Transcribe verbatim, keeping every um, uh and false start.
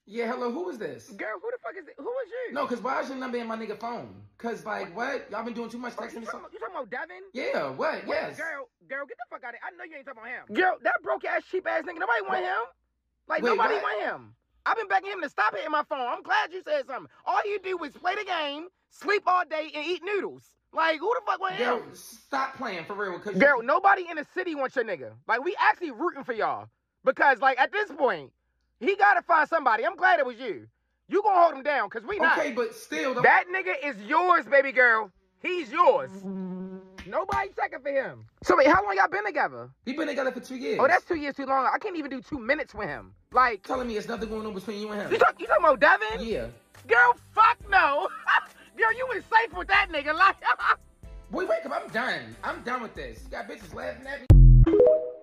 Yeah, hello, who is this? Girl, who the fuck is it? Who is you? No, because why is your number in my nigga phone? Because, like, what? Y'all been doing too much Oh, texting you, me? talking about, you talking about Devin? Yeah, what? Wait, Yes. Girl, girl, get the fuck out of here. I know you ain't talking about him. Girl, that broke ass, cheap ass nigga, nobody want him. Like, Wait, nobody what? want him. I've been begging him to stop hitting my phone. I'm glad you said something. All you do is play the game, sleep all day, and eat noodles. Like, who the fuck want Girl, him? stop playing, for real. Cause Girl, you... nobody in the city wants your nigga. Like, we actually rooting for y'all. Because, like, at this point, he gotta find somebody. I'm glad it was you. You gonna hold him down, because we not. Okay, but still... Don't... That nigga is yours, baby girl. He's yours. Nobody checking for him. So wait, how long y'all been together? We been together for two years. Oh, that's two years too long. I can't even do two minutes with him. Like... Telling me there's nothing going on between you and him. You, talk, you talking about Devin? Yeah. Girl, fuck no. Girl, you was safe with that nigga. Like... Boy, wake up. I'm done. I'm done with this. You got bitches laughing at me.